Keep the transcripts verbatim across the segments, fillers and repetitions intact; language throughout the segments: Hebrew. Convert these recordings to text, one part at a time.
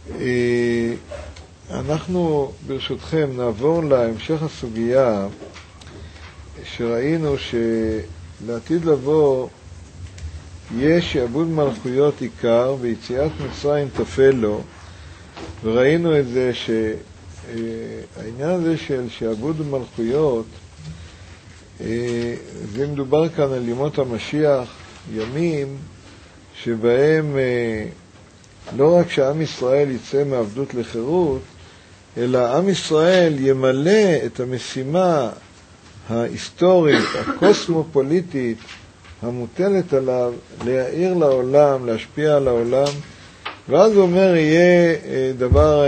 אנחנו ברשותכם נעבור להמשך הסוגיה שראינו שלעתיד לבוא יש שעבוד מלכויות עיקר ויציאת מצרים תפל לו, וראינו את זה שהעניין הזה של שעבוד מלכויות זה מדובר כאן על ימות המשיח, ימים שבהם לא רק שעם ישראל יצא מעבדות לחירות, אלא עם ישראל ימלא את המשימה ההיסטורית, הקוסמופוליטית, המוטלת עליו, להאיר לעולם, להשפיע על העולם, ואז הוא אומר, יהיה דבר,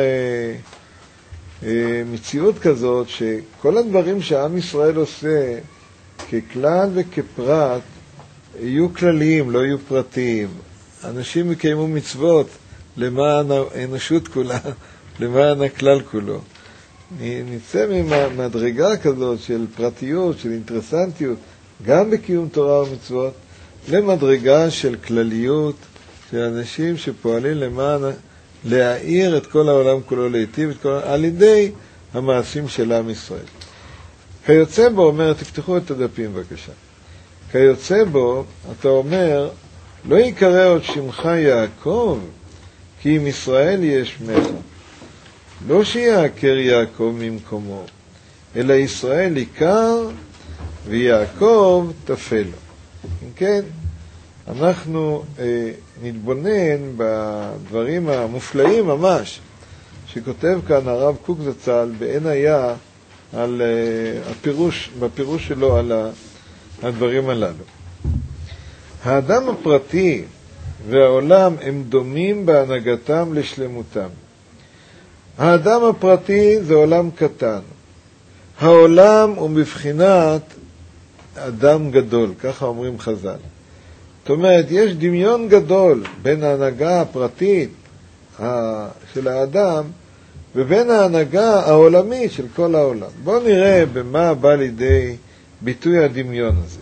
מציאות כזאת, שכל הדברים שהעם ישראל עושה, ככלל וכפרט, יהיו כלליים, לא יהיו פרטיים. אנשים יקיימו מצוות למען האנושות כולה, למען הכלל כולו. נצא ממדרגה כזאת של פרטיות, של אינטרסנטיות, גם בקיום תורה ומצוות, למדרגה של כלליות, של אנשים שפועלים למען להאיר את כל העולם כולו, להיטיב את כל העולם, על ידי המעשים של עם ישראל. כיוצא בו, אומר, תפתחו את הדפים בבקשה. כיוצא בו, אתה אומר, לא יקרא עוד שמך יעקב, כי אם ישראל יהיה שמך. לא שיעקר יעקב ממקומו, אלא ישראל עיקר ויעקב תפל לו. אם כן, אנחנו אה, נתבונן בדברים המופלאים ממש, שכותב כאן הרב קוק זצ"ל בעין היה, על אה, הפירוש, בפירוש שלו על הדברים הללו. האדם הפרטי והעולם הם דומים בהנהגתם לשלמותם. האדם הפרטי זה עולם קטן. העולם הוא מבחינת אדם גדול, ככה אומרים חז"ל. זאת אומרת, יש דמיון גדול בין ההנהגה הפרטית של האדם ובין ההנהגה העולמית של כל העולם. בואו נראה במה בא לידי ביטוי הדמיון הזה.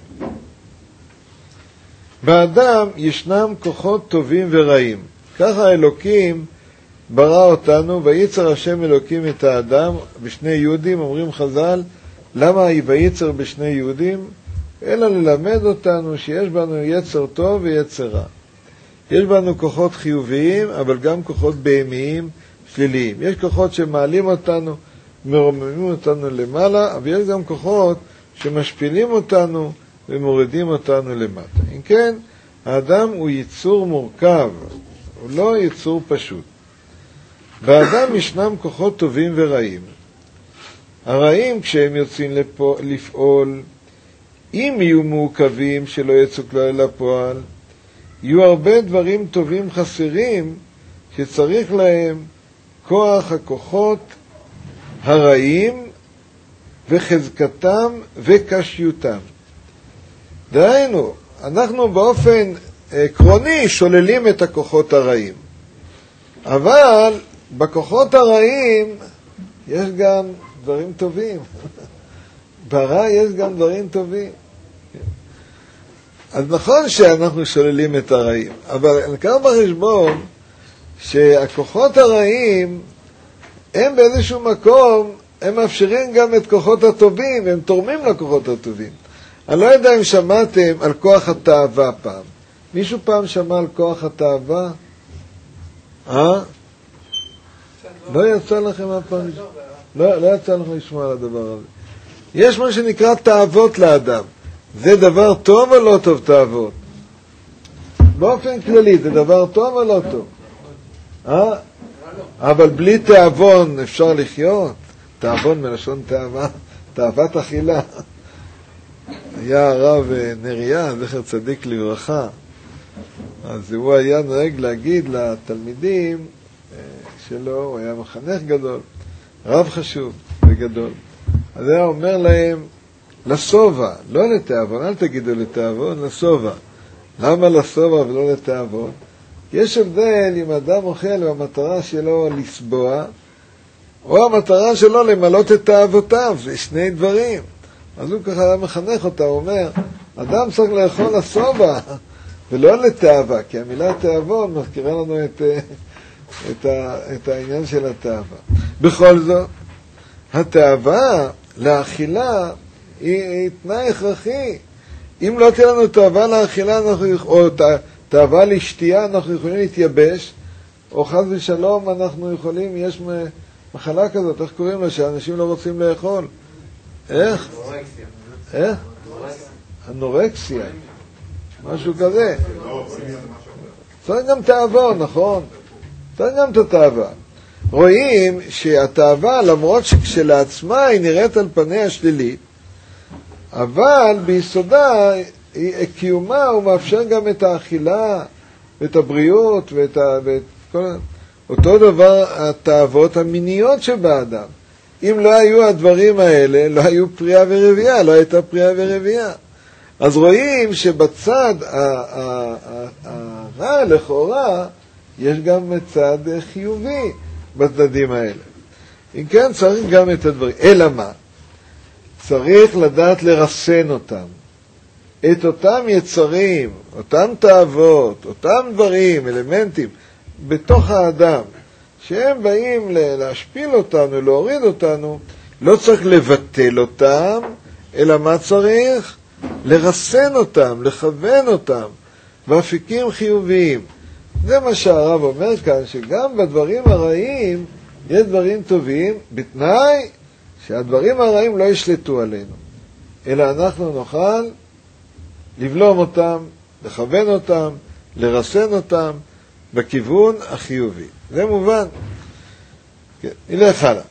באדם ישנם כוחות טובים ורעים. ככה אלוקים ברא אותנו, וייצר השם אלוקים את האדם בשני יהודים, אומרים חז"ל, למה וייצר בשני יהודים? אלא ללמד אותנו שיש בנו יצר טוב ויצר רע. יש בנו כוחות חיוביים, אבל גם כוחות בהמיים שליליים. יש כוחות שמעלים אותנו, מרוממים אותנו למעלה, אבל יש גם כוחות שמשפילים אותנו ומורידים אותנו למטה. אם כן, האדם הוא יצור מורכב, הוא לא יצור פשוט. באדם ישנם כוחות טובים ורעים. הרעים, כשהם יוצאים לפוע, לפעול, אם יהיו מעוכבים שלא יצאו כלל לפועל, יהיו הרבה דברים טובים חסרים שצריך להם כוח הכוחות הרעים וחזקתם וקשיותם. דהיינו, אנחנו באופן עקרוני שוללים את הכוחות הרעים. אבל בכוחות הרעים יש גם דברים טובים. ברע יש גם דברים טובים. אז נכון שאנחנו שוללים את הרעים, אבל נקרא בחשבון שהכוחות הרעים הם באיזשהו מקום, הם מאפשרים גם את כוחות הטובים, הם תורמים לכוחות הטובים. אני לא יודע אם שמעתם על כוח התאווה פעם. מישהו פעם שמע על כוח התאווה? אה? לא יצא לכם הפעם? לא, לא יצא לכם לשמוע על הדבר הזה. יש מה שנקרא תאוות לאדם. זה דבר טוב או לא טוב תאוות? באופן כללי, זה דבר טוב או לא טוב? אה? אבל בלי תאבון אפשר לחיות? תאבון מלשון תאווה, תאוות אכילה. היה הרב נריה, זכר צדיק לברכה, אז הוא היה נוהג להגיד לתלמידים שלו, הוא היה מחנך גדול, רב חשוב וגדול, אז היה אומר להם, לסובה, לא לתאבון, אל תגידו לתאבון, לסובה. למה לסובה ולא לתאבון? יש הבדל אם אדם אוכל והמטרה שלו לסבוע, או המטרה שלו למלות את תאוותיו, זה שני דברים. אז הוא ככה מחנך אותה, הוא אומר, אדם צריך לאכול לסובה ולא לתאווה, כי המילה תאבון מזכירה לנו את את, ה, את העניין של התאווה. בכל זאת, התאווה לאכילה היא, היא תנאי הכרחי. אם לא תהיה לנו תאווה לאכילה, אנחנו, או תאווה לשתייה, אנחנו יכולים להתייבש, או חס ושלום אנחנו יכולים, יש מחלה כזאת, איך קוראים לה, שאנשים לא רוצים לאכול? איך? אנורקסיה. איך? אנורקסיה. משהו כזה. צריך גם תאווה, נכון? צריך גם את התאווה. רואים שהתאווה, למרות שכשלעצמה היא נראית על פניה שלילית, אבל ביסודה, קיומה הוא מאפשר גם את האכילה, ואת הבריאות, ואת, ה... ואת כל... אותו דבר התאוות המיניות שבאדם. אם לא היו הדברים האלה, לא היו פריאה ורבייה, לא הייתה פריאה ורבייה. אז רואים שבצד הרע לכאורה, יש גם צד חיובי בצדדים האלה. אם כן, צריך גם את הדברים. אלא מה? צריך לדעת לרסן אותם. את אותם יצרים, אותם תאוות, אותם דברים, אלמנטים, בתוך האדם, שהם באים להשפיל אותנו, להוריד אותנו, לא צריך לבטל אותם, אלא מה צריך? לרסן אותם, לכוון אותם, באפיקים חיוביים. זה מה שהרב אומר כאן, שגם בדברים הרעים יש דברים טובים, בתנאי שהדברים הרעים לא ישלטו עלינו, אלא אנחנו נוכל לבלום אותם, לכוון אותם, לרסן אותם בכיוון החיובי. זה מובן. כן, נלך הלאה.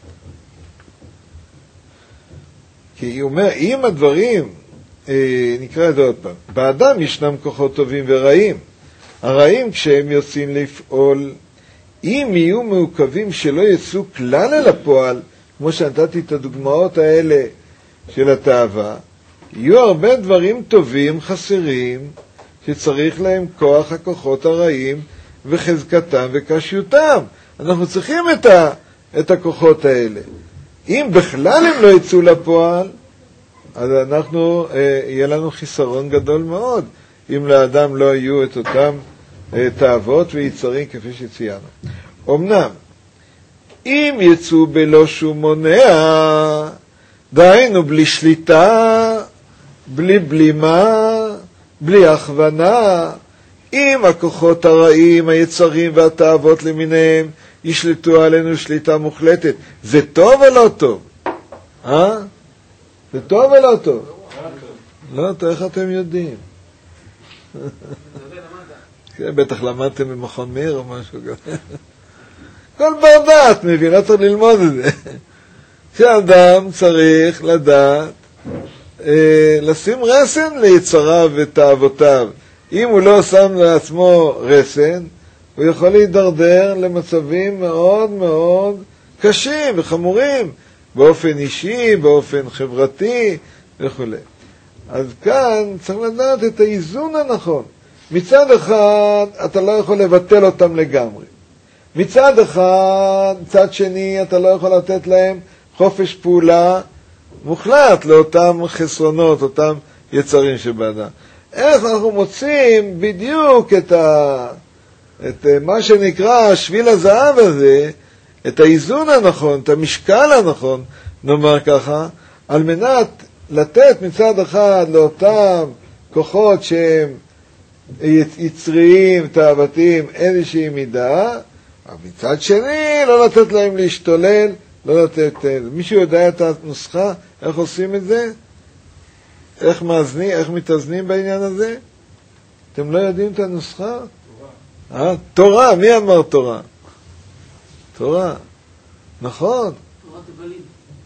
כי הוא אומר, אם הדברים, אה, נקרא את זה עוד פעם, באדם ישנם כוחות טובים ורעים. הרעים כשהם יוצאים לפעול, אם יהיו מעוכבים שלא יצאו כלל אל הפועל, כמו שנתתי את הדוגמאות האלה של התאווה, יהיו הרבה דברים טובים חסרים, שצריך להם כוח הכוחות הרעים וחזקתם וקשיותם. אנחנו צריכים את, ה, את הכוחות האלה. אם בכלל הם לא יצאו לפועל, אז אנחנו, אה, יהיה לנו חיסרון גדול מאוד, אם לאדם לא יהיו את אותם אה, תאוות ויצרים כפי שציינו. אמנם, אם יצאו בלא שום מונע, דהיינו בלי שליטה, בלי בלימה, בלי הכוונה, אם הכוחות הרעים, היצרים והתאוות למיניהם ישלטו עלינו שליטה מוחלטת, זה טוב או לא טוב? אה? זה טוב או לא טוב? לא טוב, איך אתם יודעים? בטח למדתם במכון מאיר או משהו כזה. כל בר דעת מבין, לא צריך ללמוד את זה. שאדם צריך לדעת, אה, לשים רסן ליצריו ותאוותיו. אם הוא לא שם לעצמו רסן, הוא יכול להידרדר למצבים מאוד מאוד קשים וחמורים, באופן אישי, באופן חברתי וכו'. אז כאן צריך לדעת את האיזון הנכון. מצד אחד, אתה לא יכול לבטל אותם לגמרי. מצד אחד, מצד שני, אתה לא יכול לתת להם חופש פעולה מוחלט לאותם חסרונות, אותם יצרים שבאדם. איך אנחנו מוצאים בדיוק את, ה... את מה שנקרא שביל הזהב הזה, את האיזון הנכון, את המשקל הנכון, נאמר ככה, על מנת לתת מצד אחד לאותם כוחות שהם יצריים, תאוותיים, איזושהי מידה, אבל מצד שני לא לתת להם להשתולל, לא לתת... מישהו יודע את הנוסחה? איך עושים את זה? איך מאזנים, איך מתאזנים בעניין הזה? אתם לא יודעים את הנוסחה? תורה. אה? תורה, מי אמר תורה? תורה. נכון. תורה תבלין.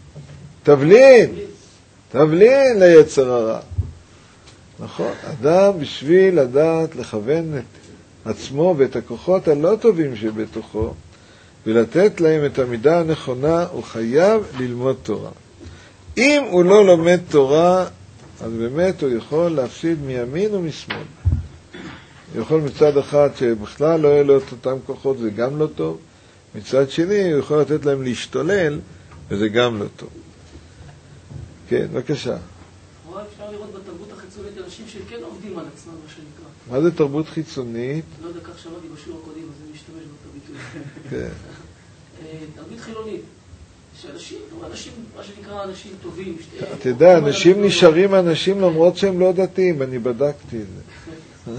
תבלין. תבלין ליצר הרע. נכון. אדם בשביל לדעת לכוון את עצמו ואת הכוחות הלא טובים שבתוכו, ולתת להם את המידה הנכונה, הוא חייב ללמוד תורה. אם הוא לא לומד תורה, אז באמת הוא יכול להפסיד מימין ומשמאל. הוא יכול מצד אחד שבכלל לא יהיה לו את אותם כוחות, זה גם לא טוב. מצד שני, הוא יכול לתת להם להשתולל, וזה גם לא טוב. כן, בבקשה. אולי אפשר לראות בתרבות החיצונית אנשים שכן עובדים על עצמם, מה שנקרא. מה זה תרבות חיצונית? לא יודע, כך שמעתי בשיעור הקודם, אז אני משתמש באותו ביטוי. תרבות חילונית, שאנשים, אנשים, מה שנקרא אנשים טובים. אתה יודע, אנשים נשארים אנשים למרות שהם לא דתיים, אני בדקתי את זה.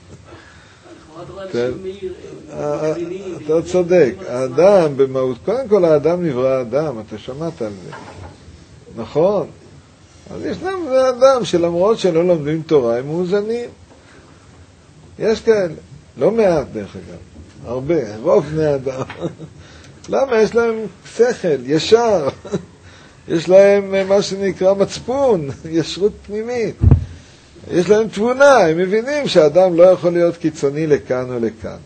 אתה צודק, האדם במהות, קודם כל האדם נברא אדם, אתה שמעת על זה, נכון? אז ישנם בני אדם שלמרות שלא לומדים תורה הם מאוזנים, יש כאלה, לא מעט דרך אגב, הרבה, רוב בני אדם. למה? יש להם שכל, ישר, יש להם מה שנקרא מצפון, ישרות פנימית, יש להם תבונה, הם מבינים שהאדם לא יכול להיות קיצוני לכאן או לכאן.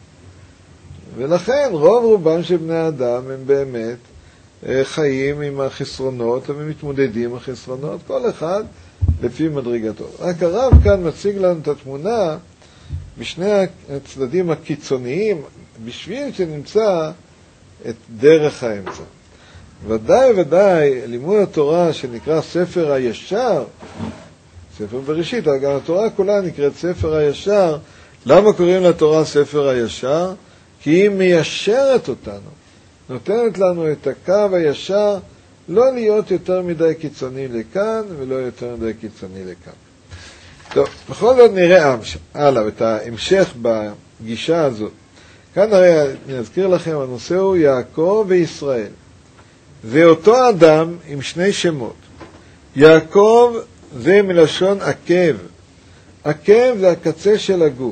ולכן רוב רובם של בני האדם הם באמת חיים עם החסרונות ומתמודדים עם החסרונות, כל אחד לפי מדרגתו. רק הרב כאן מציג לנו את התמונה בשני הצדדים הקיצוניים, בשביל שנמצא את דרך האמצע. ודאי ודאי לימוד התורה שנקרא ספר הישר, ספר בראשית, גם התורה כולה נקראת ספר הישר. למה קוראים לתורה ספר הישר? כי היא מיישרת אותנו, נותנת לנו את הקו הישר, לא להיות יותר מדי קיצוני לכאן ולא יותר מדי קיצוני לכאן. טוב, בכל זאת נראה הלאה את ההמשך בגישה הזאת. כאן הרי אני אזכיר לכם, הנושא הוא יעקב וישראל. זה אותו אדם עם שני שמות. יעקב זה מלשון עקב. עקב זה הקצה של הגוף.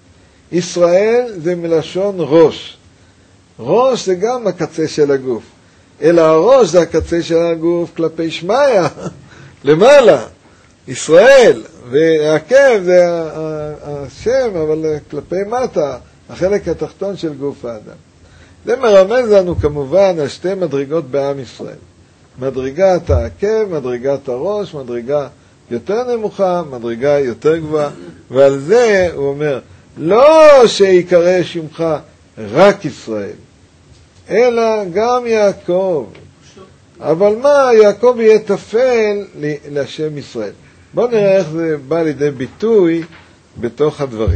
ישראל זה מלשון ראש. ראש זה גם הקצה של הגוף. אלא הראש זה הקצה של הגוף כלפי שמיה, למעלה. ישראל, ועקב זה השם, אבל כלפי מטה, החלק התחתון של גוף האדם. זה מרמז לנו כמובן על שתי מדרגות בעם ישראל. מדרגת העקב, מדרגת הראש, מדרגה יותר נמוכה, מדרגה יותר גבוהה, ועל זה הוא אומר, לא שיקרא שמך רק ישראל, אלא גם יעקב. אבל מה, יעקב יהיה תפל לשם ישראל. בואו נראה איך זה בא לידי ביטוי בתוך הדברים.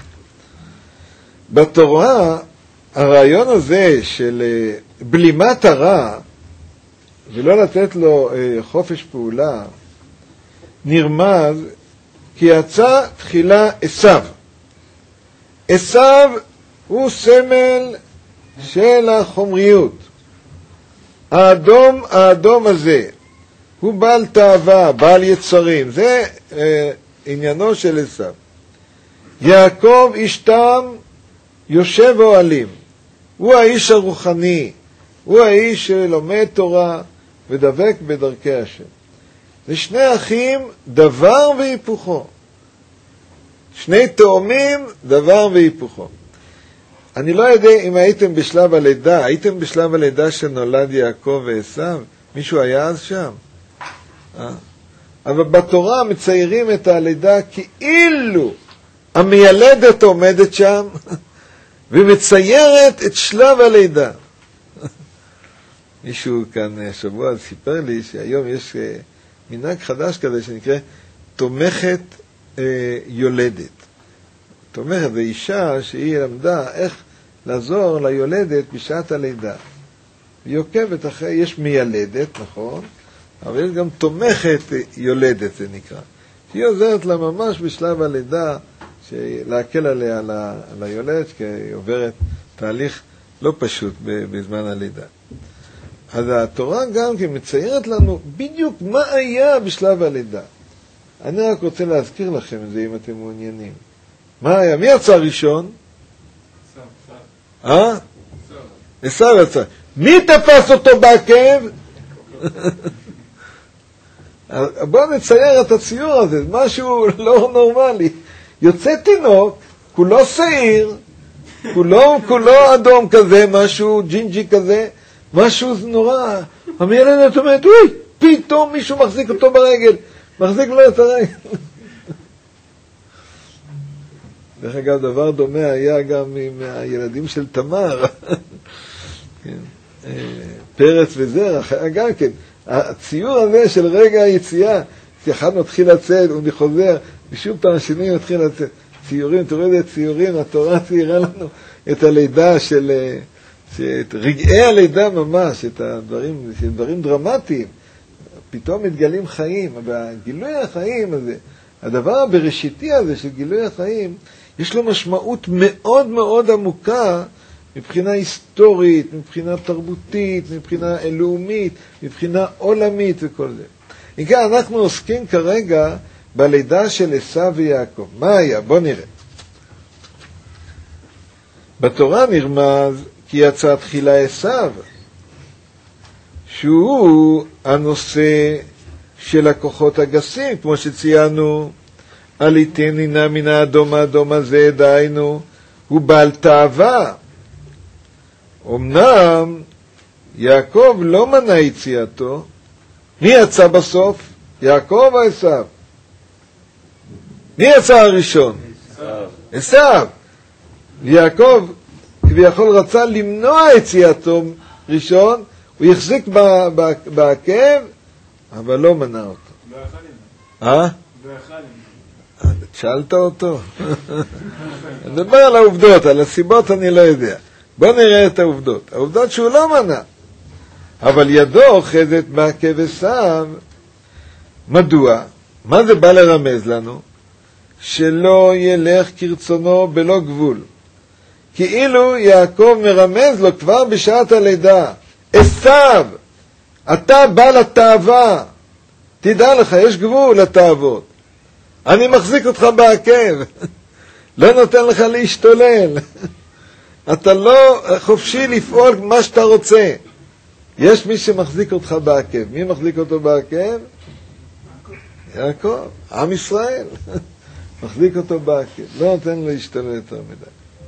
בתורה, הרעיון הזה של בלימת הרע, ולא לתת לו חופש פעולה, נרמז כי יצא תחילה עשיו. עשיו הוא סמל של החומריות. האדום, האדום הזה, הוא בעל תאווה, בעל יצרים. זה אה, עניינו של עשיו. יעקב איש תם יושב אוהלים. הוא האיש הרוחני. הוא האיש שלומד תורה ודבק בדרכי השם. זה שני אחים, דבר והיפוכו. שני תאומים, דבר והיפוכו. אני לא יודע אם הייתם בשלב הלידה, הייתם בשלב הלידה שנולד יעקב ועשיו? מישהו היה אז שם? אה? אבל בתורה מציירים את הלידה כאילו המיילדת עומדת שם ומציירת את שלב הלידה. מישהו כאן שבוע סיפר לי שהיום יש מנהג חדש כזה שנקרא תומכת אה, יולדת. תומכת זה אישה שהיא למדה איך לעזור ליולדת בשעת הלידה. היא עוקבת אחרי, יש מיילדת, נכון, אבל יש גם תומכת יולדת, זה נקרא. שהיא עוזרת לה ממש בשלב הלידה, להקל עליה על היולדת, כי היא עוברת תהליך לא פשוט בזמן הלידה. אז התורה גם כן מציירת לנו בדיוק מה היה בשלב הלידה. אני רק רוצה להזכיר לכם את זה אם אתם מעוניינים. מה היה? מי יצא ראשון? אה? עשיו יצא. מי תפס אותו בעקב? בואו נצייר את הציור הזה, משהו לא נורמלי. יוצא תינוק, כולו שעיר, כולו, כולו אדום כזה, משהו ג'ינג'י כזה, משהו נורא. המיילדת אומרת, אוי, פתאום מישהו מחזיק אותו ברגל, מחזיק לו את הרגל. דרך אגב, דבר דומה היה גם עם הילדים של תמר. פרץ וזרח, גם כן. הציור הזה של רגע היציאה, שאחד מתחיל לצאת, הוא חוזר, ושוב פעם שני מתחיל לצאת. ציורים, תראו איזה ציורים, התורה ציירה לנו את הלידה של, שאת רגעי הלידה ממש, את הדברים, דברים דרמטיים, פתאום מתגלים חיים, והגילוי החיים הזה, הדבר הבראשיתי הזה של גילוי החיים, יש לו משמעות מאוד מאוד עמוקה, מבחינה היסטורית, מבחינה תרבותית, מבחינה לאומית, מבחינה עולמית וכל זה. אם כן, אנחנו עוסקים כרגע בלידה של עשיו ויעקב. מה היה? בוא נראה. בתורה נרמז כי יצא תחילה עשיו, שהוא הנושא של הכוחות הגסים, כמו שציינו, אל יתני נא מן האדום האדום הזה, דהיינו, הוא בעל תאווה. אמנם יעקב לא מנע יציאתו, מי יצא בסוף? יעקב או עשיו? מי יצא הראשון? עשיו. יעקב כביכול רצה למנוע יציאתו ראשון, הוא יחזיק בעקב, אבל לא מנע אותו. לא יכל למנוע. אה? לא יכל למנוע. שאלת אותו? אני מדבר על העובדות, על הסיבות אני לא יודע. בוא נראה את העובדות. העובדות שהוא לא מנע. אבל ידו אוחזת בעקב עשיו. מדוע? מה זה בא לרמז לנו? שלא ילך כרצונו בלא גבול. כאילו יעקב מרמז לו כבר בשעת הלידה. עשיו, אתה בא לתאווה. תדע לך, יש גבול לתאוות. אני מחזיק אותך בעקב. לא נותן לך להשתולל. אתה לא חופשי לפעול מה שאתה רוצה. יש מי שמחזיק אותך בעקב. מי מחזיק אותו בעקב? יעקב, עם ישראל. מחזיק אותו בעקב. לא נותן לו להשתולל יותר מדי.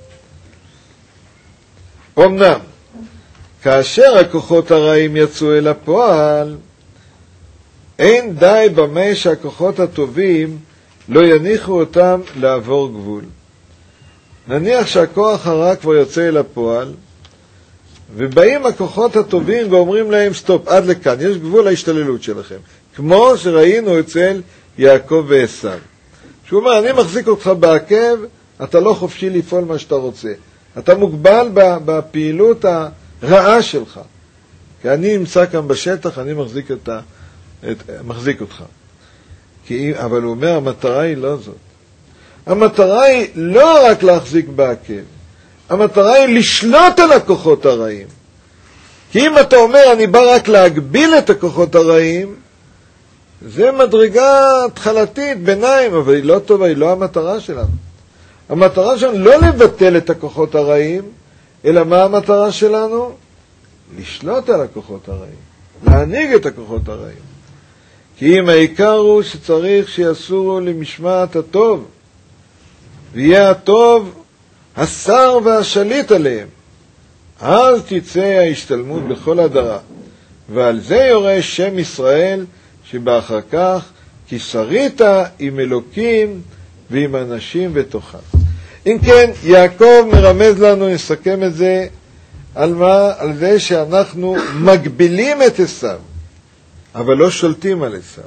אמנם, כאשר הכוחות הרעים יצאו אל הפועל, אין די במה שהכוחות הטובים לא יניחו אותם לעבור גבול. נניח שהכוח הרע כבר יוצא אל הפועל, ובאים הכוחות הטובים ואומרים להם סטופ, עד לכאן, יש גבול להשתללות שלכם. כמו שראינו אצל יעקב ועשיו. שהוא אומר, אני מחזיק אותך בעקב, אתה לא חופשי לפעול מה שאתה רוצה. אתה מוגבל בפעילות הרעה שלך. כי אני נמצא כאן בשטח, אני מחזיק, את ה, את, מחזיק אותך. כי, אבל הוא אומר, המטרה היא לא זאת. המטרה היא לא רק להחזיק בעקב, המטרה היא לשלוט על הכוחות הרעים. כי אם אתה אומר, אני בא רק להגביל את הכוחות הרעים, זה מדרגה התחלתית, ביניים, אבל היא לא טובה, היא לא המטרה שלנו. המטרה שלנו לא לבטל את הכוחות הרעים, אלא מה המטרה שלנו? לשלוט על הכוחות הרעים, להנהיג את הכוחות הרעים. כי אם העיקר הוא שצריך שיסורו למשמעת הטוב, ויהיה הטוב השר והשליט עליהם, אז תצא ההשתלמות בכל הדרה. ועל זה יורה שם ישראל, שבאחר כך כי שרית עם אלוקים ועם אנשים בתוכה. אם כן, יעקב מרמז לנו, נסכם את זה, על מה? על זה שאנחנו מגבילים את עשיו, אבל לא שולטים על עשיו.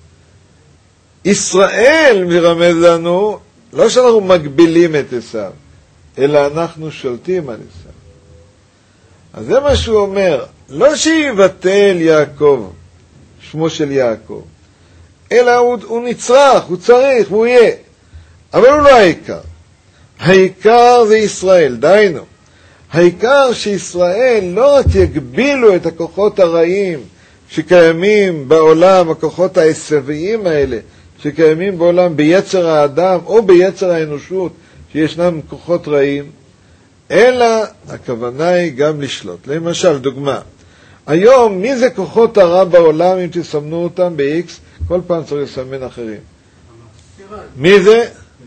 ישראל מרמז לנו, לא שאנחנו מגבילים את עשיו, אלא אנחנו שולטים על עשיו. אז זה מה שהוא אומר, לא שיבטל יעקב, שמו של יעקב, אלא הוא, הוא נצרך, הוא צריך, הוא יהיה. אבל הוא לא העיקר. העיקר זה ישראל, דיינו. העיקר שישראל לא רק יגבילו את הכוחות הרעים שקיימים בעולם, הכוחות העשוויים האלה, שקיימים בעולם ביצר האדם או ביצר האנושות, שישנם כוחות רעים, אלא הכוונה היא גם לשלוט. למשל, דוגמה, היום מי זה כוחות הרע בעולם, אם תסמנו אותם ב-X, כל פעם צריך לסמן אחרים. מי זה?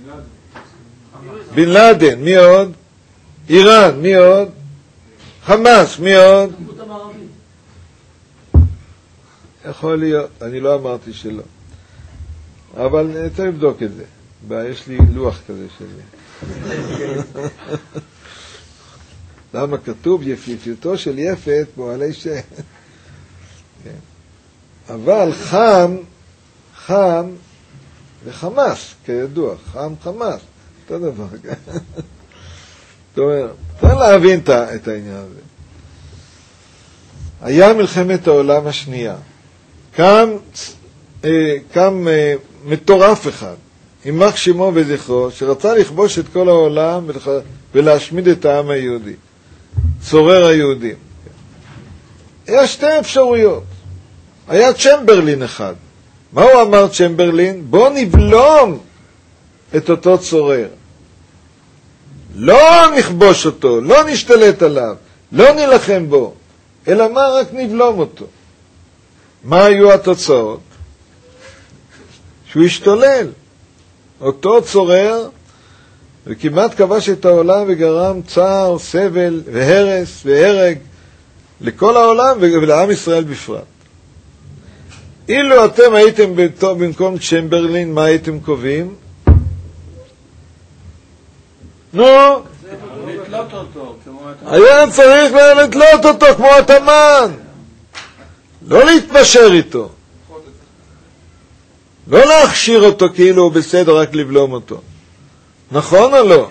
בן לאדן. מי עוד? איראן. מי עוד? חמאס. מי עוד? יכול להיות, אני לא אמרתי שלא, אבל צריך לבדוק את זה. יש לי לוח כזה שלי. למה כתוב יפיפיותו של יפת פועלי ש... אבל חם, חם וחמאס, כידוע, חם חמאס, אותו דבר. זאת אומרת, צריך להבין את העניין הזה. היה מלחמת העולם השנייה. קם, אה, קם אה, מטורף אחד, יימח שמו וזכרו, שרצה לכבוש את כל העולם ולח... ולהשמיד את העם היהודי. צורר היהודים. היה שתי אפשרויות. היה צ'מברלין אחד. מה הוא אמר צ'מברלין? בוא נבלום את אותו צורר. לא נכבוש אותו, לא נשתלט עליו, לא נלחם בו, אלא מה? רק נבלום אותו. מה היו התוצאות? שהוא השתולל. אותו צורר, וכמעט כבש את העולם וגרם צער, סבל והרס והרג לכל העולם ולעם ישראל בפרט. אילו אתם הייתם במקום צ'מברלין, מה הייתם קובעים? נו, לתלות אותו, היה צריך לתלות אותו כמו התמן, לא להתפשר איתו, לא להכשיר אותו כאילו הוא בסדר, רק לבלום אותו. נכון או לא?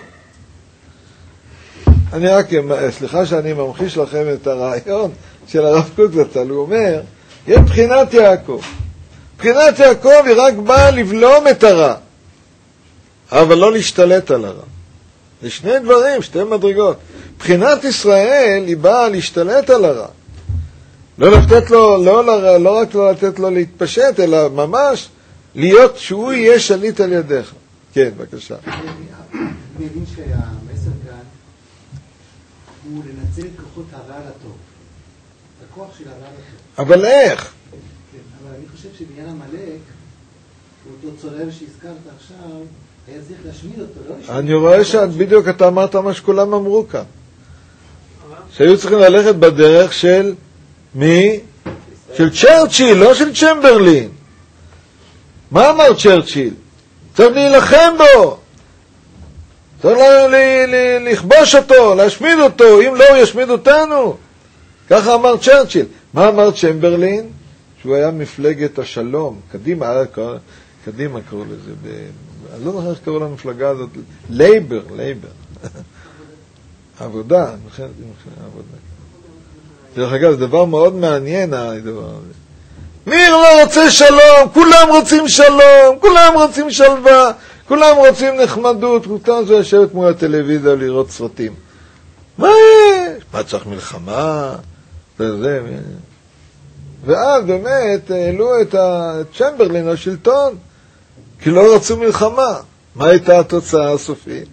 אני רק, סליחה שאני ממחיש לכם את הרעיון של הרב קוק זצ"ל, הוא אומר, יש בחינת יעקב. בחינת יעקב היא רק באה לבלום את הרע, אבל לא להשתלט על הרע. זה שני דברים, שתי מדרגות. בחינת ישראל היא באה להשתלט על הרע. לא לתת לו, לא, לא, לא רק לא לתת לו להתפשט, אלא ממש להיות שהוא יהיה שליט על ידיך. כן, בבקשה. אני מבין שהמסר כאן הוא לנצל את כוחות הרע לטוב. הכוח של הרע לטוב. אבל איך? כן, אבל אני חושב שבעניין המלאק, אותו צורר שהזכרת עכשיו, היה צריך להשמיד אותו, לא להשמיד. אני רואה שבדיוק אתה אמרת מה שכולם אמרו כאן. שהיו צריכים ללכת בדרך של מי? של צ'רצ'יל, לא של צ'מברלין. מה אמר צ'רצ'יל? צריך להילחם בו. צריך לכבוש אותו, להשמיד אותו, אם לא הוא ישמיד אותנו. ככה אמר צ'רצ'יל. מה אמר צ'מברלין? שהוא היה מפלגת השלום. קדימה, קדימה קראו לזה, ב... אני לא זוכר איך קראו למפלגה הזאת, לייבר, לייבר. עבודה, עבודה. דרך אגב, זה דבר מאוד מעניין, הדבר הזה. מי לא רוצה שלום? כולם רוצים שלום, כולם רוצים שלווה, כולם רוצים נחמדות, כולם זה לשבת מול הטלוויזיה לראות סרטים. מה יש? מה צריך מלחמה? זה זה. ואז באמת העלו את הצ'מברלין לשלטון, כי לא רצו מלחמה. מה הייתה התוצאה הסופית?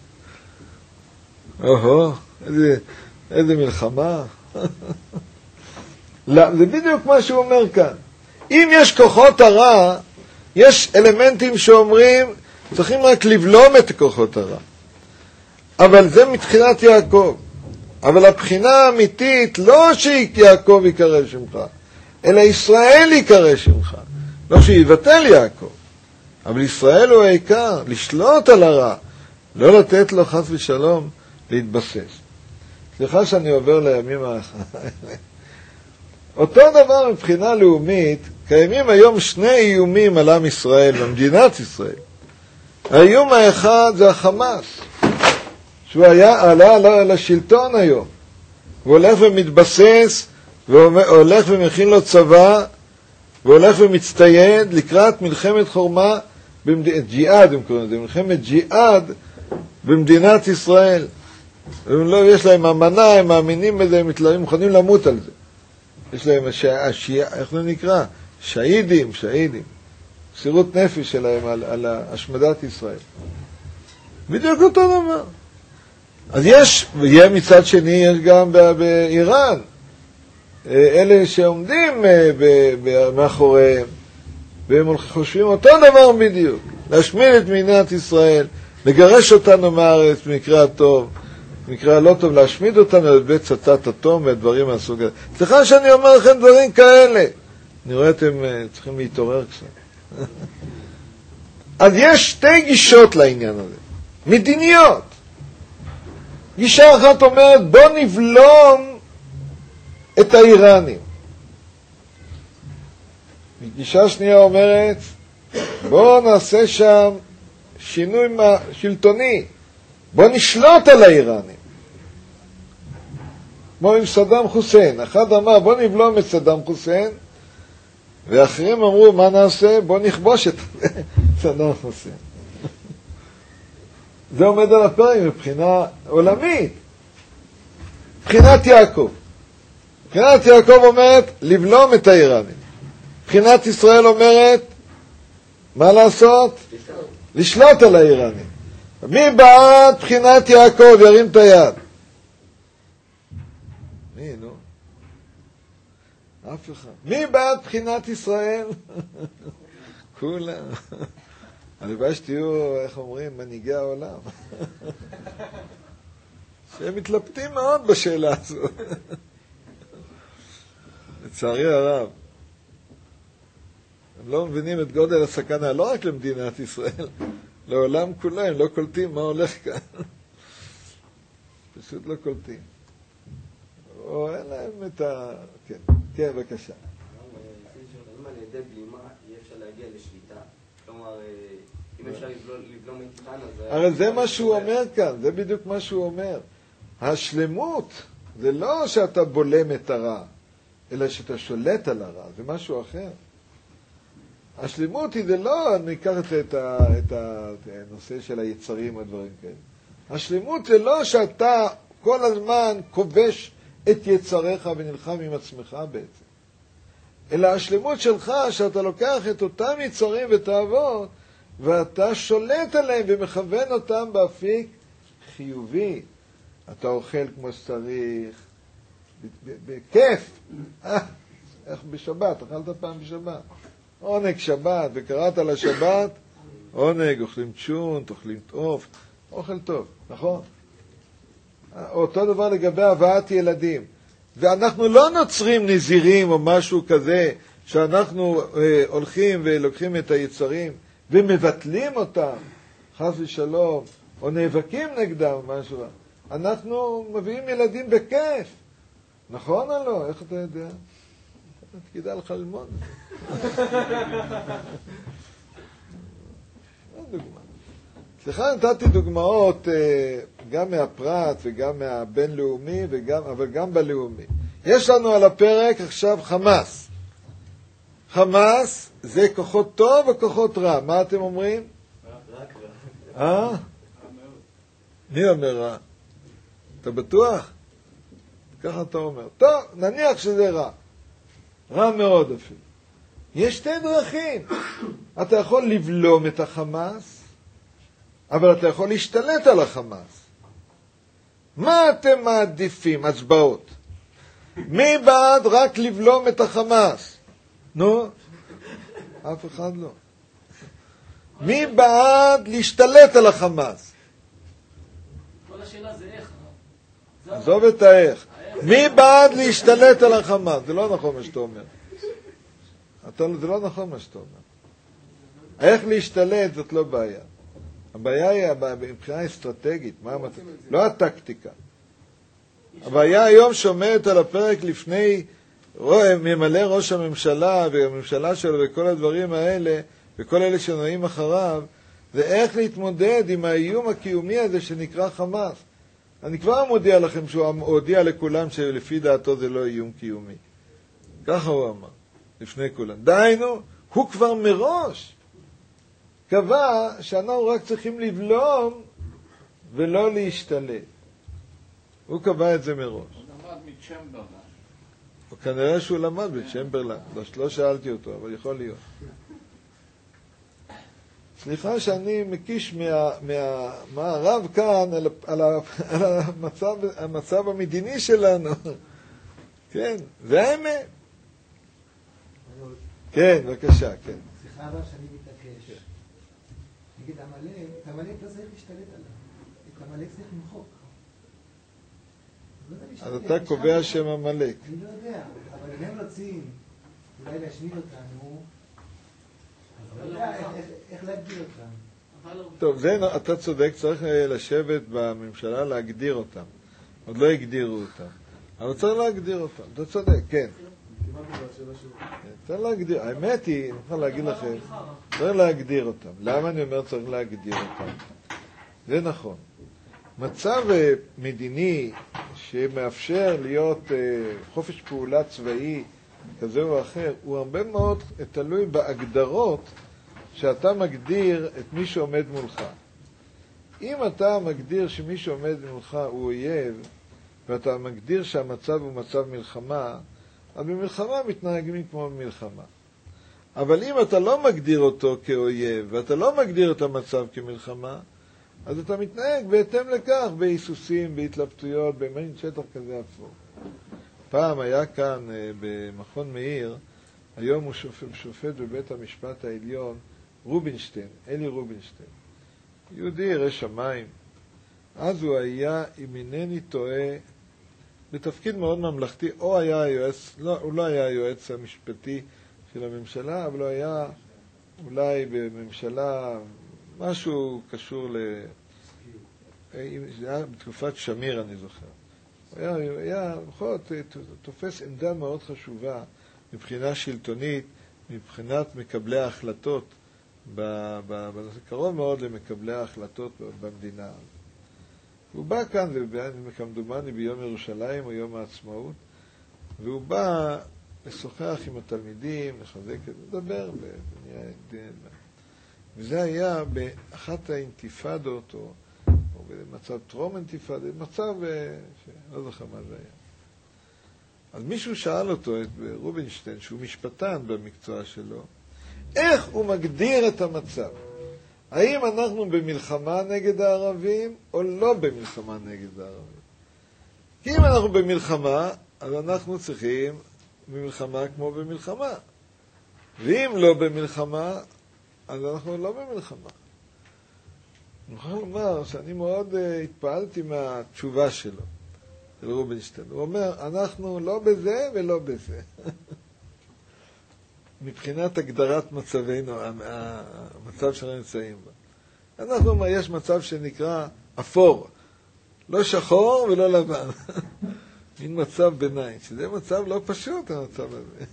אוהו, איזה, איזה מלחמה. לא, זה בדיוק מה שהוא אומר כאן. אם יש כוחות הרע, יש אלמנטים שאומרים, צריכים רק לבלום את כוחות הרע. אבל זה מבחינת יעקב. אבל הבחינה האמיתית, לא שיעקב יקרא שמך, אלא ישראל יקרא שמך. לא שיבטל יעקב. אבל ישראל הוא העיקר, לשלוט על הרע, לא לתת לו חס ושלום להתבסס. סליחה שאני עובר לימים האלה. אותו דבר מבחינה לאומית, קיימים היום שני איומים על עם ישראל במדינת ישראל. האיום האחד זה החמאס, שהוא היה, עלה לשלטון היום. הוא הולך ומתבסס, והולך ומכין לו צבא, והולך ומצטייד לקראת מלחמת חורמה, במד... ג'יהאד הם קוראים לזה, מלחמת ג'יהאד במדינת ישראל. הם לא, יש להם אמנה, הם מאמינים בזה, הם מתלהבים, מוכנים למות על זה. יש להם, השיע, איך זה נקרא? שהידים, שהידים. סירות נפש שלהם על, על השמדת ישראל. בדיוק אותו דבר. אז יש, ויהיה מצד שני, יש גם באיראן, אלה שעומדים ב, ב, מאחוריהם, והם חושבים אותו דבר בדיוק. להשמיד את מדינת ישראל, לגרש אותנו מהארץ במקרה הטוב, במקרה לא טוב, להשמיד אותנו על בית צצת אטום והדברים מהסוג הזה. סליחה שאני אומר לכם דברים כאלה. אני רואה אתם צריכים להתעורר קצת. אז יש שתי גישות לעניין הזה. מדיניות. גישה אחת אומרת, בוא נבלום את האיראנים. גישה שנייה אומרת, בוא נעשה שם שינוי שלטוני. בוא נשלוט על האיראנים. כמו עם סדאם חוסיין. אחד אמר, בוא נבלום את סדאם חוסיין, ואחרים אמרו, מה נעשה? בוא נכבוש את סדאם חוסיין. זה עומד על הפרק מבחינה עולמית. מבחינת יעקב. מבחינת יעקב אומרת, לבלום את האיראנים. מבחינת ישראל אומרת, מה לעשות? לשלוט על האיראנים. מי בעד מבחינת יעקב? ירים את היד. מי, נו? אף אחד. מי בעד מבחינת ישראל? כולם. הלוואי שתהיו, איך אומרים, מנהיגי העולם. שהם מתלבטים מאוד בשאלה הזו. לצערי הרב. הם לא מבינים את גודל הסכנה, לא רק למדינת ישראל, לעולם כולו, הם לא קולטים מה הולך כאן. פשוט לא קולטים. או אין להם את ה... כן, כן, בבקשה. אם על ידי בלימה יהיה אפשר להגיע לשליטה, כלומר, אם אפשר לבלום את איראן, אז... הרי זה מה שהוא אומר כאן, זה בדיוק מה שהוא אומר. השלמות זה לא שאתה בולם את הרע, אלא שאתה שולט על הרע, זה משהו אחר. השלמות היא זה לא, אני אקח את, ה, את הנושא של היצרים או דברים כאלה. השלמות זה לא שאתה כל הזמן כובש את יצריך ונלחם עם עצמך בעצם. אלא השלמות שלך שאתה לוקח את אותם יצרים ותאוות, ואתה שולט עליהם ומכוון אותם באפיק חיובי. אתה אוכל כמו שצריך, בכיף. איך בשבת, אכלת פעם בשבת. עונג שבת, וקראת לשבת, עונג, אוכלים צ'ון, אוכלים עוף, אוכל טוב, נכון? אותו דבר לגבי הבאת ילדים. ואנחנו לא נוצרים נזירים או משהו כזה, שאנחנו אה, הולכים ולוקחים את היצרים ומבטלים אותם, חס ושלום, או נאבקים נגדם, משהו. אנחנו מביאים ילדים בכיף. נכון או לא? איך אתה יודע? כדאי לך ללמוד. דוגמה. סליחה, נתתי דוגמאות גם מהפרט וגם מהבינלאומי, וגם, אבל גם בלאומי. יש לנו על הפרק עכשיו חמאס. חמאס זה כוחות טוב וכוחות רע. מה אתם אומרים? רק רע. אה? מי אומר רע? אתה בטוח? ככה אתה אומר. טוב, נניח שזה רע. רע מאוד אפילו. יש שתי דרכים. אתה יכול לבלום את החמאס, אבל אתה יכול להשתלט על החמאס. מה אתם מעדיפים? הצבעות. מי בעד רק לבלום את החמאס? נו? אף אחד לא. מי בעד להשתלט על החמאס? כל השאלה זה איך. עזוב את האיך. מי בעד להשתלט על החמאס? זה לא נכון מה שאתה אומר. אתה, זה לא נכון מה שאתה אומר. איך להשתלט זאת לא בעיה. הבעיה היא מבחינה אסטרטגית, מה המצב? לא הטקטיקה. הבעיה היום שעומדת על הפרק לפני ממלא ראש הממשלה והממשלה שלו וכל הדברים האלה וכל אלה שנועים אחריו, זה איך להתמודד עם האיום הקיומי הזה שנקרא חמאס. אני כבר מודיע לכם שהוא הודיע לכולם שלפי דעתו זה לא איום קיומי. ככה הוא אמר, לפני כולם. דיינו, הוא כבר מראש קבע שאנחנו רק צריכים לבלום ולא להשתלט. הוא קבע את זה מראש. הוא למד מצ'מברלן. או כנראה שהוא למד בצ'מברלן. לא, לא שאלתי אותו, אבל יכול להיות. סליחה שאני מקיש מה, מה, מה הרב כאן על, על, על המצב, המצב המדיני שלנו. כן, זה האמת. כן, בבקשה, כן. סליחה אבל שאני מתעקש. נגיד, המלאק, את המלאק לא צריך להשתלט עליו. את המלאק צריך למחוק. אז אתה קובע שם המלאק. אני לא יודע, אבל אם הם רוצים אולי להשמיד אותנו, אז לא יודע איך להגדיר אותם. טוב, זה, אתה צודק, צריך לשבת בממשלה להגדיר אותם. עוד לא הגדירו אותם. אבל צריך להגדיר אותם. אתה צודק, כן. צריך להגדיר. האמת היא, אני יכול להגיד לכם, צריך להגדיר אותם. למה אני אומר צריך להגדיר אותם? זה נכון. מצב מדיני שמאפשר להיות חופש פעולה צבאי כזה או אחר, הוא הרבה מאוד תלוי בהגדרות שאתה מגדיר את מי שעומד מולך. אם אתה מגדיר שמי שעומד מולך הוא אויב, ואתה מגדיר שהמצב הוא מצב מלחמה, אז במלחמה מתנהגים כמו במלחמה. אבל אם אתה לא מגדיר אותו כאויב, ואתה לא מגדיר את המצב כמלחמה, אז אתה מתנהג בהתאם לכך, בהיסוסים, בהתלבטויות, במין שטח כזה אפור. פעם היה כאן במכון מאיר, היום הוא שופט, שופט בבית המשפט העליון, רובינשטיין, אלי רובינשטיין. יהודי ירא שמיים. אז הוא היה, אם אינני טועה, בתפקיד מאוד ממלכתי, או היה היועץ, לא, הוא לא היה היועץ המשפטי של הממשלה, אבל הוא היה אולי בממשלה, משהו קשור ל... זה היה בתקופת שמיר, אני זוכר. הוא היה, הוא היה בכל זאת, תופס עמדה מאוד חשובה מבחינה שלטונית, מבחינת מקבלי ההחלטות, בנושא קרוב מאוד למקבלי ההחלטות במדינה. הוא בא כאן, וכמדומני ביום ירושלים או יום העצמאות, והוא בא לשוחח עם התלמידים, לחזק, לדבר, וזה היה באחת האינתיפאדות, או, או במצב טרום אינתיפאדה, מצב שלא זוכר מה זה היה. אז מישהו שאל אותו, את רובינשטיין, שהוא משפטן במקצוע שלו, איך הוא מגדיר את המצב? האם אנחנו במלחמה נגד הערבים או לא במלחמה נגד הערבים? כי אם אנחנו במלחמה, אז אנחנו צריכים במלחמה כמו במלחמה. ואם לא במלחמה, אז אנחנו לא במלחמה. אני יכול לומר שאני מאוד uh, התפעלתי מהתשובה שלו, של רובינשטיין. הוא אומר, אנחנו לא בזה ולא בזה. מבחינת הגדרת מצבנו, המצב שאנחנו נמצאים בה. אנחנו, יש מצב שנקרא אפור, לא שחור ולא לבן. מין מצב ביניים, שזה מצב לא פשוט, המצב הזה.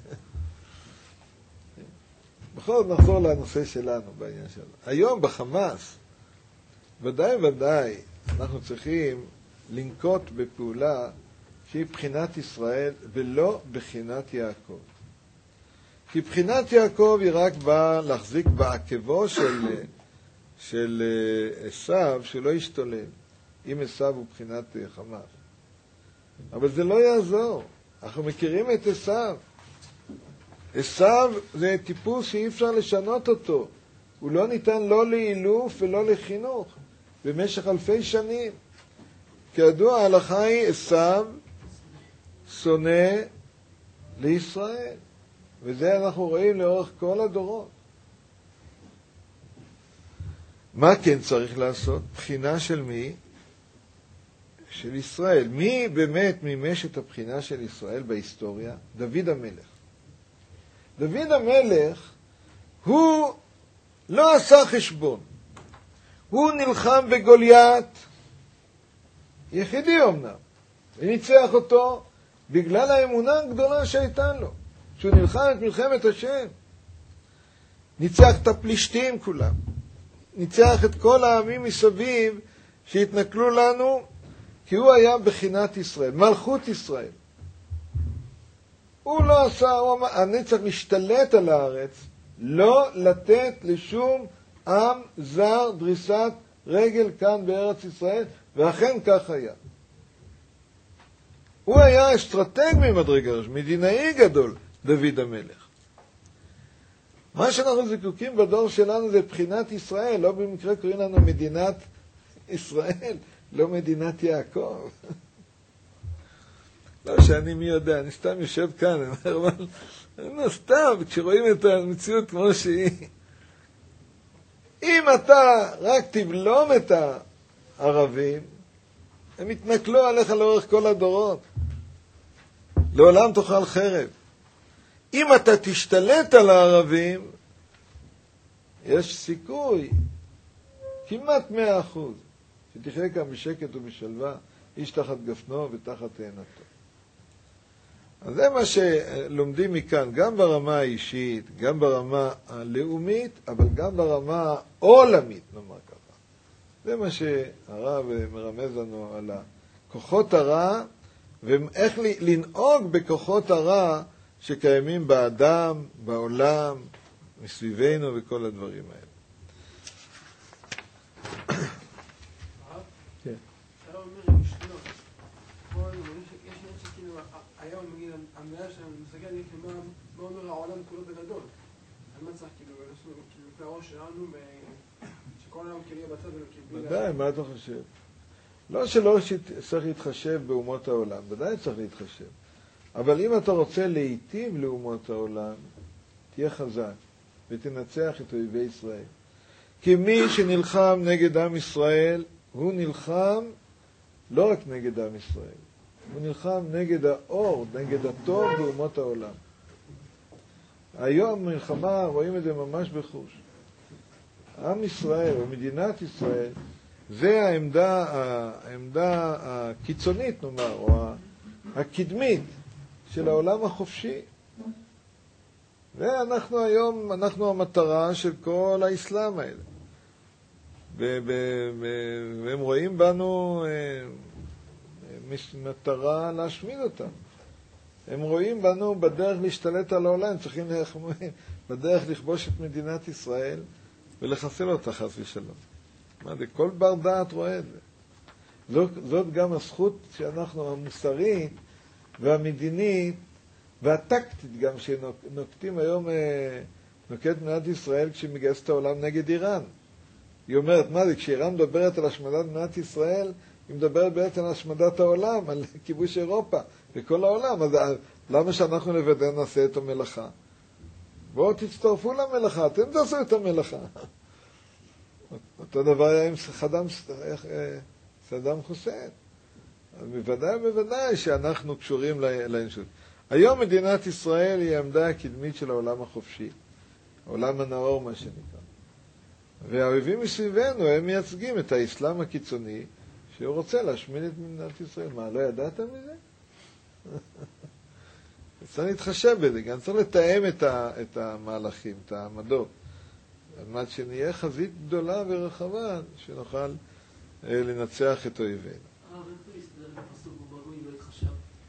בכל זאת נחזור לנושא שלנו בעניין שלנו. היום בחמאס, ודאי ודאי, אנחנו צריכים לנקוט בפעולה שהיא בחינת ישראל ולא בחינת יעקב. כי בחינת יעקב היא רק באה להחזיק בעקבו של, של עשיו שלא ישתולל, אם עשיו הוא בחינת חמאס. אבל זה לא יעזור. אנחנו מכירים את עשיו. עשיו זה טיפוס שאי אפשר לשנות אותו. הוא לא ניתן לא לאילוף ולא לחינוך במשך אלפי שנים. כידוע, ההלכה היא עשיו שונא לישראל. וזה אנחנו רואים לאורך כל הדורות. מה כן צריך לעשות? בחינה של מי? של ישראל. מי באמת מימש את הבחינה של ישראל בהיסטוריה? דוד המלך. דוד המלך הוא לא עשה חשבון. הוא נלחם בגוליית, יחידי אומנם, וניצח אותו בגלל האמונה הגדולה שהייתה לו. שהוא נלחם את מלחמת השם. ניצח את הפלישתים כולם. ניצח את כל העמים מסביב שהתנכלו לנו, כי הוא היה בחינת ישראל, מלכות ישראל. הוא לא עשה, הוא אמר, אני צריך להשתלט על הארץ, לא לתת לשום עם זר דריסת רגל כאן בארץ ישראל, ואכן כך היה. הוא היה אסטרטג ממדרגה ראשונה, מדינאי גדול, דוד המלך. מה שאנחנו זקוקים בדור שלנו זה בחינת ישראל, לא במקרה קוראים לנו מדינת ישראל, לא מדינת יעקב. לא שאני מי יודע, אני סתם יושב כאן, אני אומר, אבל לא סתם, כשרואים את המציאות כמו שהיא. אם אתה רק תבלום את הערבים, הם יתנכלו עליך לאורך כל הדורות. לעולם תאכל חרב. אם אתה תשתלט על הערבים, יש סיכוי, כמעט מאה אחוז, שתחיה כאן בשקט ובשלווה, איש תחת גפנו ותחת תאנתו. אז זה מה שלומדים מכאן, גם ברמה האישית, גם ברמה הלאומית, אבל גם ברמה העולמית, נאמר ככה. זה מה שהרב מרמז לנו על כוחות הרע, ואיך לנהוג בכוחות הרע שקיימים באדם, בעולם, מסביבנו וכל הדברים האלה. כן. אתה אומר משנות, יש נראה שכאילו היום נגיד המילה שלנו מסתכל מה אומר העולם כולו בגדול, על מה צריך כאילו לפני הראש שלנו שכל העולם כאילו יהיה בצד ולא ודאי, מה אתה חושב? לא שלא צריך להתחשב באומות העולם, ודאי צריך להתחשב. אבל אם אתה רוצה להיטיב לאומות העולם, תהיה חזק ותנצח את אויבי ישראל. כי מי שנלחם נגד עם ישראל, הוא נלחם לא רק נגד עם ישראל, הוא נלחם נגד האור, נגד הטוב באומות העולם. היום מלחמה, רואים את זה ממש בחוש. עם ישראל או מדינת ישראל, זה העמדה, העמדה הקיצונית, נאמר, או הקדמית של העולם החופשי. ואנחנו היום, אנחנו המטרה של כל האסלאם האלה. והם רואים בנו מטרה להשמיד אותם. הם רואים בנו בדרך להשתלט על העולם, צריכים בדרך לכבוש את מדינת ישראל ולחסל אותה חס ושלום. מה זה? כל בר דעת רואה את זה. זאת, זאת גם הזכות שאנחנו, המוסרית והמדינית והטקטית גם שנוקטים היום, נוקט מדינת ישראל כשמגייסת העולם נגד איראן. היא אומרת, מה זה? כשאיראן מדברת על השמדת מדינת ישראל, היא מדברת בעצם על השמדת העולם, על כיבוש אירופה וכל העולם. אז למה שאנחנו לבדנו נעשה את המלאכה? בואו תצטרפו למלאכה, אתם תעשו את המלאכה. אותו דבר היה עם סדאם, סדאם חוסיין. אז בוודאי בוודאי שאנחנו קשורים לאנושות. היום מדינת ישראל היא העמדה הקדמית של העולם החופשי, העולם הנאור מה שנקרא. והאויבים מסביבנו הם מייצגים את האסלאם הקיצוני שהוא רוצה להשמיד את מדינת ישראל. מה, לא ידעת מזה? צריך להתחשב בזה, גם צריך לתאם את, ה, את המהלכים, את העמדות. על מנת שנהיה חזית גדולה ורחבה, שנוכל אה, לנצח את אויבינו. הרב, איך זה מסתדר בפסוק ובגוי לא התחשב?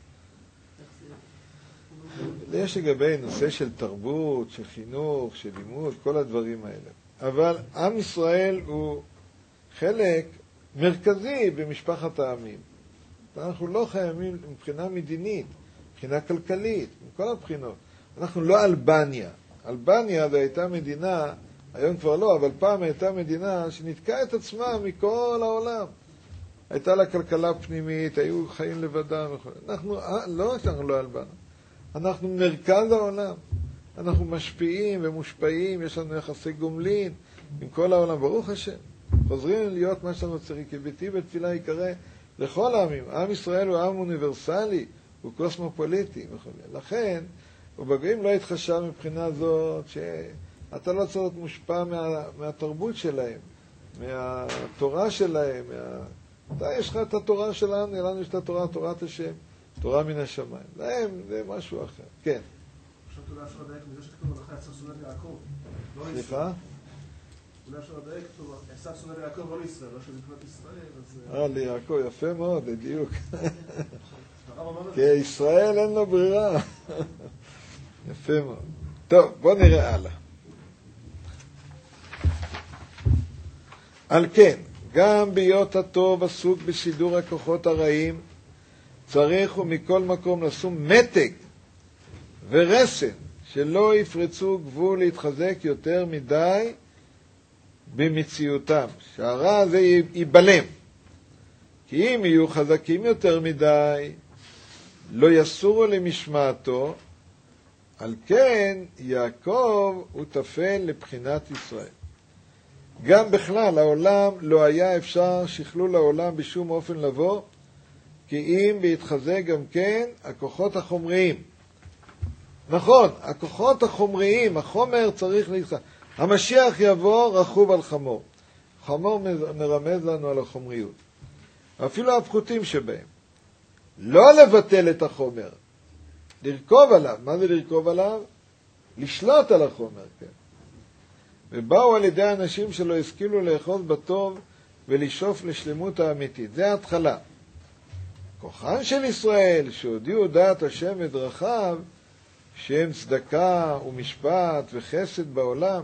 איך זה? יש לגבי נושא של תרבות, של חינוך, של לימוד, כל הדברים האלה. אבל עם ישראל הוא חלק מרכזי במשפחת העמים. אנחנו לא חייבים מבחינה מדינית, מבחינה כלכלית, מכל הבחינות. אנחנו לא אלבניה. אלבניה זו הייתה מדינה, היום כבר לא, אבל פעם הייתה מדינה שנתקעה את עצמה מכל העולם. הייתה לה כלכלה פנימית, היו חיים לבדם וכו'. אנחנו, לא שאנחנו לא אלבניה. אנחנו מרכז העולם. אנחנו משפיעים ומושפעים, יש לנו יחסי גומלין עם כל העולם. ברוך השם. חוזרים להיות מה שאנחנו צריכים, כי ביתי בתפילה יקרא לכל העמים. עם ישראל הוא עם אוניברסלי, הוא קוסמופוליטי וכו'. לכן, ובגויים לא התחשב מבחינה זאת שאתה לא צריך להיות מושפע מה, מהתרבות שלהם, מהתורה שלהם. מה... אתה יש לך את התורה שלנו, לנו יש את התורה, תורת השם, תורה מן השמיים. להם זה משהו אחר. כן. עכשיו אולי אפשר לדייק מזה שכתוב לך יצא שונא ליעקב, לא לישראל. סליחה? אולי אפשר לדייק כתוב, יצא שונא ליעקב לא לישראל, לא של מבחינת ישראל, אז... אה, ליעקב, יפה מאוד, בדיוק. כי ישראל אין לו ברירה. יפה מאוד. טוב, בוא נראה הלאה. על כן, גם בהיות הטוב עסוק בסידור הכוחות הרעים, צריך ומכל מקום לשום מתג ורסן, שלא יפרצו גבול להתחזק יותר מדי במציאותם, שהרע הזה ייבלם. כי אם יהיו חזקים יותר מדי, לא יסורו למשמעתו, על כן יעקב הוא תפל לבחינת ישראל. גם בכלל העולם לא היה אפשר שכלול העולם בשום אופן לבוא, כי אם בהתחזק גם כן הכוחות החומריים. נכון, הכוחות החומריים, החומר צריך להתחזק. המשיח יבוא רכוב על חמור. חמור מרמז לנו על החומריות. אפילו הפחותים שבהם. לא לבטל את החומר, לרכוב עליו. מה זה לרכוב עליו? לשלוט על החומר, כן. ובאו על ידי אנשים שלא השכילו לאחוז בטוב ולשאוף לשלמות האמיתית. זה ההתחלה. כוחן של ישראל, שהודיעו דעת השם ודרכיו, שהם צדקה ומשפט וחסד בעולם,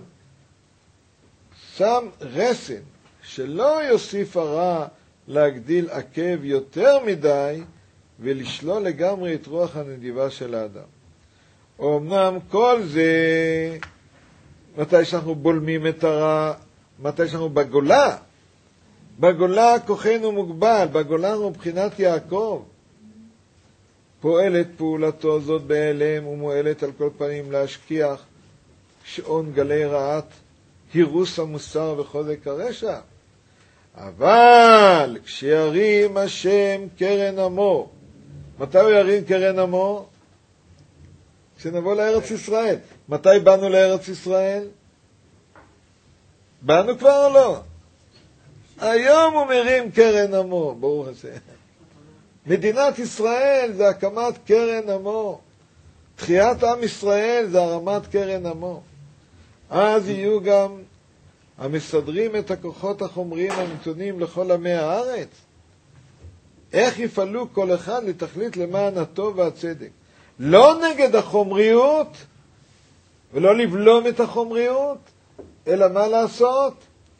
שם רסן שלא יוסיף הרע להגדיל עקב יותר מדי ולשלול לגמרי את רוח הנדיבה של האדם. אמנם כל זה, מתי שאנחנו בולמים את הרע, מתי שאנחנו בגולה, בגולה כוחנו מוגבל, בגולה הוא מבחינת יעקב. פועלת פעולתו זאת בהיעלם ומועלת על כל פנים להשכיח שעון גלי רעת, הירוס המוסר וחוזק הרשע. אבל כשירים השם קרן עמו, מתי הוא ירים קרן עמו? כשנבוא לארץ ישראל. מתי באנו לארץ ישראל? באנו כבר או לא? היום הוא מרים קרן עמו, ברוך השם. מדינת ישראל זה הקמת קרן עמו. תחיית עם ישראל זה הרמת קרן עמו. אז יהיו גם המסדרים את הכוחות החומריים הנתונים לכל עמי הארץ. איך יפעלו כל אחד לתכלית למען הטוב והצדק. לא נגד החומריות, ולא לבלום את החומריות, אלא מה לעשות?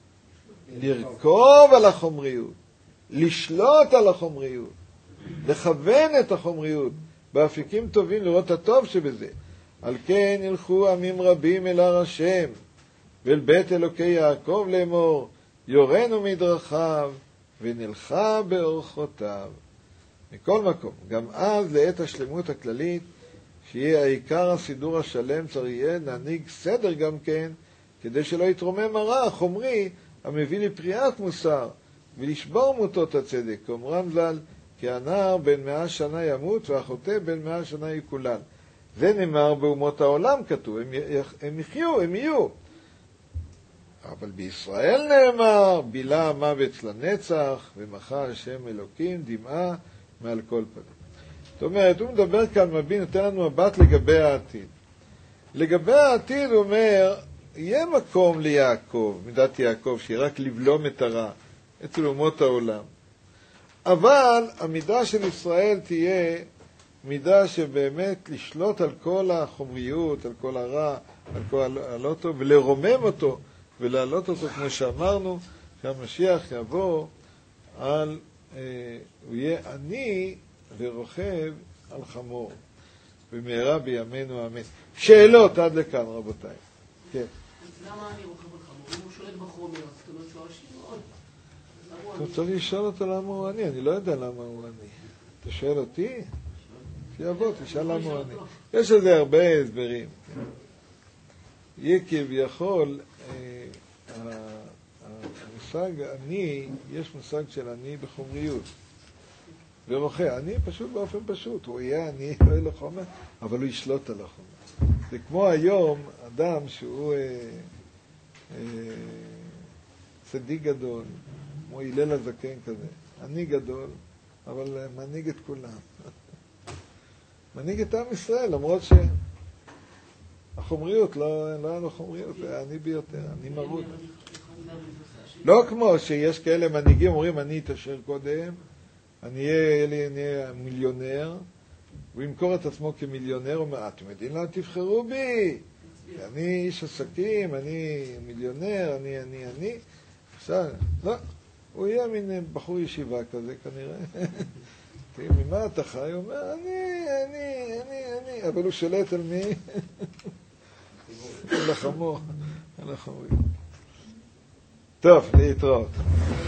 לרכוב על החומריות, לשלוט על החומריות, לכוון את החומריות, באפיקים טובים לראות את הטוב שבזה. על כן ילכו עמים רבים אל הר השם, ואל בית אלוקי יעקב לאמור, יורנו מדרכיו, ונלכה באורחותיו. מכל מקום, גם אז לעת השלמות הכללית, שיהיה העיקר הסידור השלם, צריך יהיה להנהיג סדר גם כן, כדי שלא יתרומם הרע החומרי, המביא לפריעת מוסר, ולשבור מוטות הצדק. כאומרם ז"ל, כי הנער בן מאה שנה ימות, והחוטא בן מאה שנה יקולל. זה נאמר באומות העולם כתוב, הם, הם יחיו, הם יהיו. אבל בישראל נאמר, בילה המוות לנצח, ומחה השם אלוקים דמעה מעל כל פנים. זאת אומרת, הוא מדבר כאן, מבין, נותן לנו מבט לגבי העתיד. לגבי העתיד הוא אומר, יהיה מקום ליעקב, מידת יעקב, שיהיה רק לבלום את הרע, אצל אומות העולם. אבל המידה של ישראל תהיה מידה שבאמת לשלוט על כל החומריות, על כל הרע, על כל הלא טוב, ולרומם אותו, ולהעלות אותו, כמו שאמרנו, שהמשיח יבוא על, אה, הוא יהיה עני ורוכב על חמור. במהרה בימינו אמן. שאלות עד לכאן, רבותיי. כן. למה אני רוכב על חמור? אם הוא שולט בחומר, אז זאת אומרת שהוא עשיר מאוד. אתה צריך לשאול אותו למה הוא עני, אני לא יודע למה הוא עני. אתה שואל אותי? שיבוא, תשאל למה הוא עני. יש לזה הרבה הסברים. יהיה כביכול, המושג עני, יש מושג של עני בחומריות. ורוכב, עני פשוט באופן פשוט. הוא יהיה עני, לא יהיה לו חומר, אבל הוא ישלוט על החומר. זה כמו היום, אדם שהוא אה, אה, צדיק גדול, כמו הלל הזקן כזה, עני גדול, אבל מנהיג את כולם. מנהיג את עם ישראל, למרות שהחומריות, לא, לא היה לו חומריות, היה עני ביותר, עני מרות. לא כמו שיש כאלה מנהיגים, אומרים, אני אתאשר קודם, אני אהיה מיליונר, הוא ימכור את עצמו כמיליונר, הוא אומר, אתם יודעים לה, תבחרו בי, אני איש עסקים, אני מיליונר, אני, אני, אני. עכשיו, לא, הוא יהיה מין בחור ישיבה כזה כנראה. ממה אתה חי? הוא אומר, אני, אני, אני, אני, אבל הוא שולט על מי? על החמור, על החמור. טוב, להתראות.